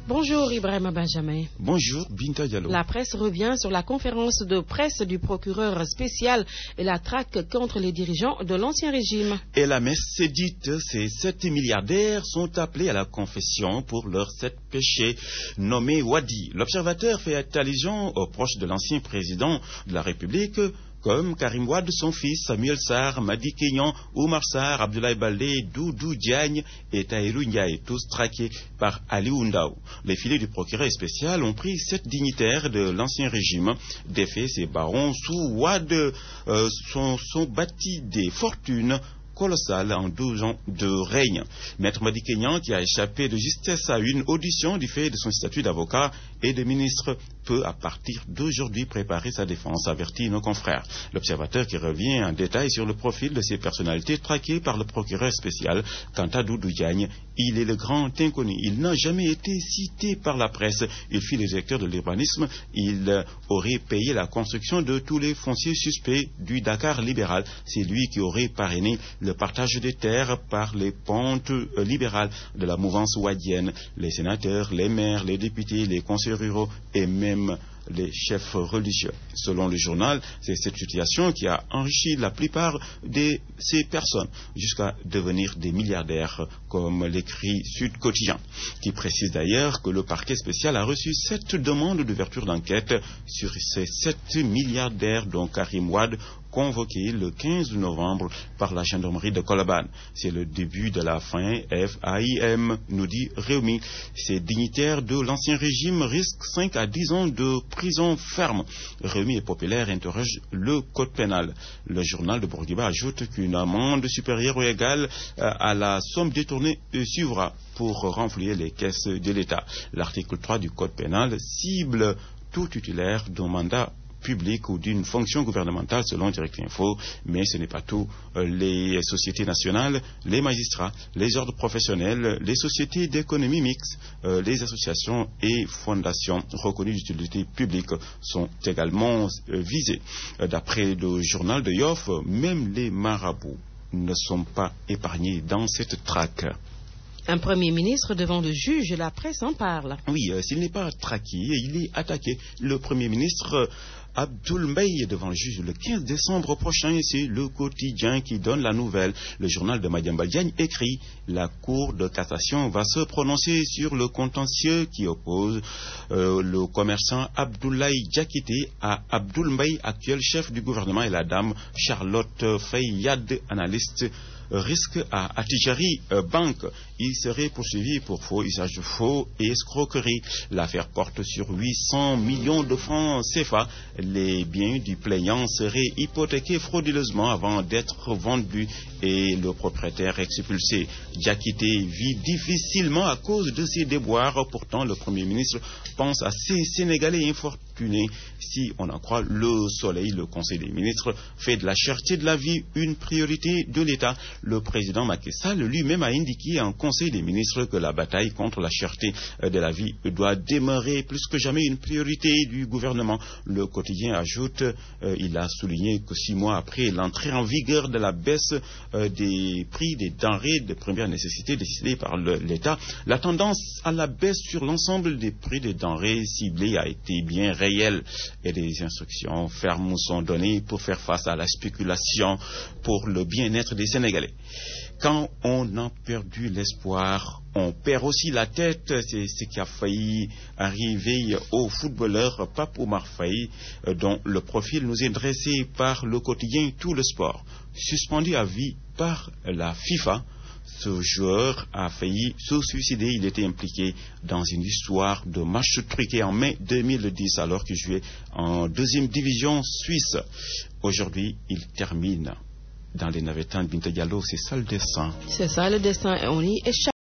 Bonjour Ibrahima Benjamin. Bonjour Binta Diallo. La presse revient sur la conférence de presse du procureur spécial et la traque contre les dirigeants de l'ancien régime. Et la messe s'est dite, ces 7 milliardaires sont appelés à la confession pour leurs 7 péchés nommés Wadi. L'observateur fait allusion aux proches de l'ancien président de la République, comme Karim Wade, son fils, Samuel Sarr, Madi Kenyan, Oumar Sarr, Abdoulaye Baldé, Doudou Diagne et Tahirou Ndiaye, tous traqués par Ali Oundao. Les filets du procureur spécial ont pris 7 dignitaires de l'ancien régime. Des faits, ces barons sous Wade sont bâtis des fortunes colossal en 12 ans de règne. Maître Madi Kenyan, qui a échappé de justesse à une audition du fait de son statut d'avocat et de ministre, peut à partir d'aujourd'hui préparer sa défense, avertit nos confrères. L'observateur qui revient en détail sur le profil de ces personnalités traquées par le procureur spécial. Quant à Doudou Diagne, il est le grand inconnu. Il n'a jamais été cité par la presse. Il fut le directeur de l'urbanisme. Il aurait payé la construction de tous les fonciers suspects du Dakar libéral. C'est lui qui aurait parrainé le partage des terres par les pentes libérales de la mouvance wadienne. Les sénateurs, les maires, les députés, les conseillers ruraux et même les chefs religieux. Selon le journal, c'est cette situation qui a enrichi la plupart de ces personnes jusqu'à devenir des milliardaires, comme l'écrit Sud Quotidien, qui précise d'ailleurs que le parquet spécial a reçu 7 demandes d'ouverture d'enquête sur ces 7 milliardaires, dont Karim Wade, convoqué le 15 novembre par la gendarmerie de Colobane. C'est le début de la fin, FAIM, nous dit Réumi. Ces dignitaires de l'ancien régime risquent 5 à 10 ans de prison ferme. Réumi et Populaire interroge le code pénal. Le journal de Bourguiba ajoute qu'une amende supérieure ou égale à la somme détournée suivra pour renflouer les caisses de l'État. L'article 3 du code pénal cible tout titulaire d'un mandat public ou d'une fonction gouvernementale selon Direct Info, mais ce n'est pas tout. Les sociétés nationales, les magistrats, les ordres professionnels, les sociétés d'économie mixte, les associations et fondations reconnues d'utilité publique sont également visées. D'après le journal de Yoff, même les marabouts ne sont pas épargnés dans cette traque. Un premier ministre devant le juge, la presse en parle. Oui, s'il n'est pas traqué, il est attaqué. Le premier ministre Abdoul Mbaye devant le juge le 15 décembre prochain. C'est le quotidien qui donne la nouvelle. Le journal de Madiambal Diagne écrit: la Cour de cassation va se prononcer sur le contentieux qui oppose le commerçant Abdoulaye Diakité à Abdoul Mbaye, actuel chef du gouvernement, et la dame Charlotte Fayad, analyste risque à Attijari Bank. Il serait poursuivi pour faux usage de faux et escroquerie. L'affaire porte sur 800 millions de francs CFA. Les biens du plaignant seraient hypothéqués frauduleusement avant d'être vendus et le propriétaire expulsé. Diakité vit difficilement à cause de ses déboires. Pourtant, le Premier ministre pense à ces Sénégalais infortunés. Si on en croit Le Soleil, le Conseil des ministres fait de la cherté de la vie une priorité de l'État. Le président Macky Sall lui-même a indiqué en Conseil des ministres que la bataille contre la cherté de la vie doit demeurer plus que jamais une priorité du gouvernement. Le quotidien ajoute, il a souligné que 6 mois après l'entrée en vigueur de la baisse des prix des denrées de première nécessité décidée par l'État, la tendance à la baisse sur l'ensemble des prix des denrées ciblées a été bien réelle et des instructions fermes sont données pour faire face à la spéculation pour le bien-être des Sénégalais. Quand on a perdu l'espoir, on perd aussi la tête. C'est ce qui a failli arriver au footballeur Pape Oumar Faye, dont le profil nous est dressé par le quotidien Tout le Sport. Suspendu à vie par la FIFA, ce joueur a failli se suicider. Il était impliqué dans une histoire de match truqué en mai 2010 alors qu'il jouait en 2e division suisse. Aujourd'hui, il termine dans les navettins de Binta Diallo. C'est ça le dessin. C'est ça le dessin. On y échappe.